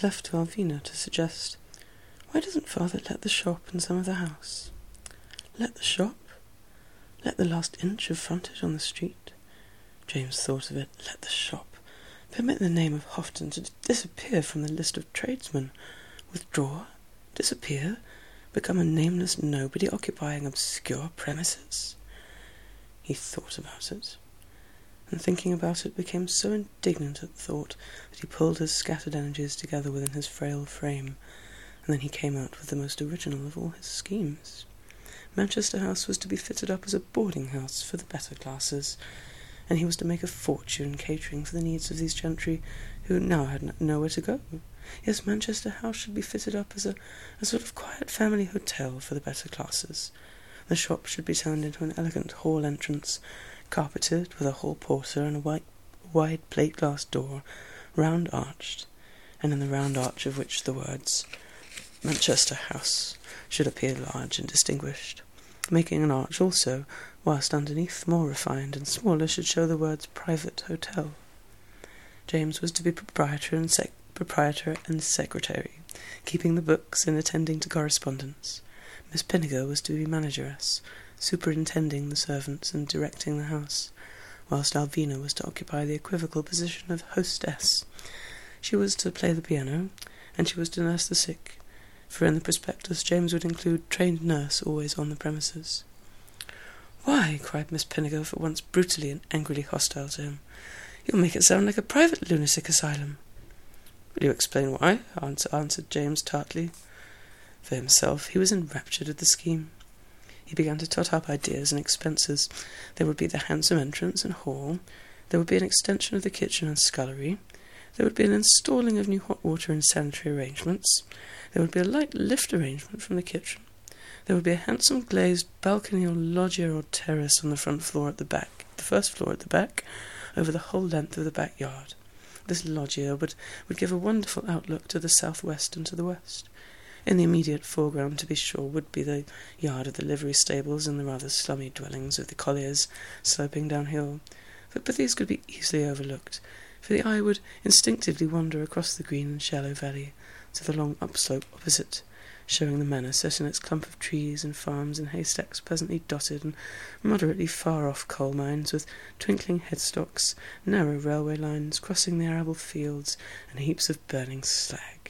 left to Alvina to suggest, "Why doesn't father let the shop and some of the house?" Let the shop? Let the last inch of frontage on the street? James thought of it. Let the shop. Permit the name of Houghton to disappear from the list of tradesmen. Withdraw? Disappear? Become a nameless nobody occupying obscure premises? He thought about it, and thinking about it became so indignant at the thought that he pulled his scattered energies together within his frail frame, and then he came out with the most original of all his schemes. Manchester House was to be fitted up as a boarding house for the better classes, and he was to make a fortune catering for the needs of these gentry who now had nowhere to go. Yes, Manchester House should be fitted up as a sort of quiet family hotel for the better classes. The shop should be turned into an elegant hall entrance, carpeted with a hall porter and a wide plate-glass door, round-arched, and in the round arch of which the words Manchester House should appear large and distinguished, making an arch also, whilst underneath, more refined and smaller, should show the words Private Hotel. James was to be proprietor and secretary, keeping the books and attending to correspondence. Miss Pinniger was to be manageress, superintending the servants and directing the house, whilst Alvina was to occupy the equivocal position of hostess. She was to play the piano, and she was to nurse the sick, for in the prospectus James would include trained nurse always on the premises. "Why," cried Miss Pinniger, for once brutally and angrily hostile to him, "you'll make it sound like a private lunatic asylum." "Will you explain why?" answered James tartly. For himself, he was enraptured at the scheme. He began to tot up ideas and expenses. There would be the handsome entrance and hall. There would be an extension of the kitchen and scullery. There would be an installing of new hot water and sanitary arrangements. There would be a light lift arrangement from the kitchen. There would be a handsome glazed balcony or loggia or terrace on the first floor at the back, over the whole length of the backyard. This loggia would give a wonderful outlook to the south-west and to the west. In the immediate foreground, to be sure, would be the yard of the livery stables and the rather slummy dwellings of the colliers sloping downhill. But these could be easily overlooked, for the eye would instinctively wander across the green and shallow valley to the long upslope opposite, showing the manor set in its clump of trees and farms and haystacks pleasantly dotted, and moderately far-off coal mines with twinkling headstocks, narrow railway lines crossing the arable fields, and heaps of burning slag.